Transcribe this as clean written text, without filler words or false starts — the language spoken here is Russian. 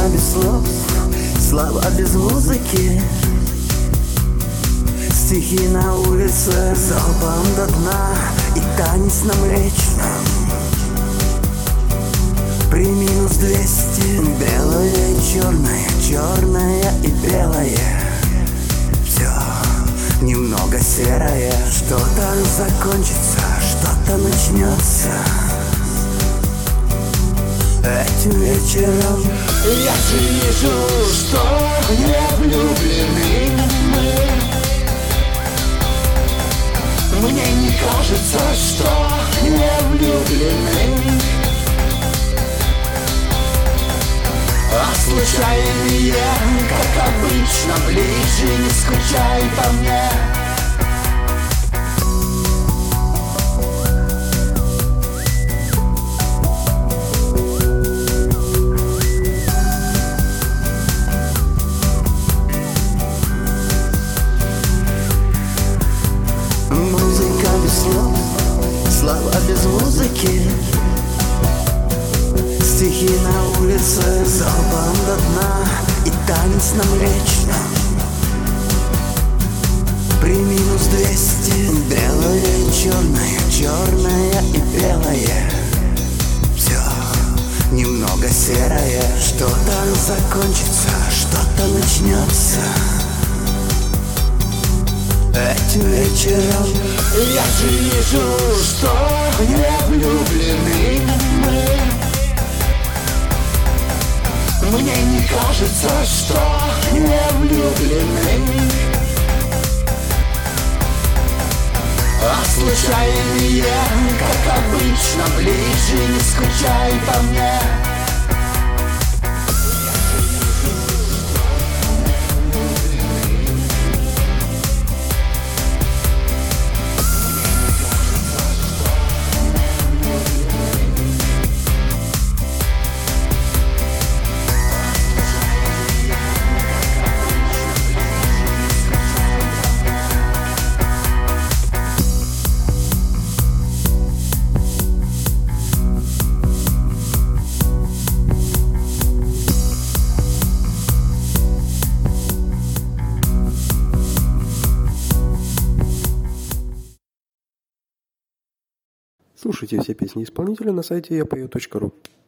без слов, слова без музыки, стихи на улице залпом до дна и танец на Млечном. При минус 200 белое и черное, черное и белое, все немного серое. Что-то закончится, что-то начнется этим вечером. Я же вижу, что не влюблены мы. Мне не кажется, что не влюблены, а случайные, как обычно, ближе не скучай по мне. Музыка без слов, слова без музыки, стихи на улице залпом до дна и танец на Млечном. При минус 200 белое и черное, черное и белое, все немного серое. Что-то закончится, что-то начнется этим вечером. Я же вижу, что не влюблены мы. Мне не кажется, что не влюблены, а случайные, как обычно, ближе не скучай по мне. Слушайте все песни исполнителя на сайте yapою.ru.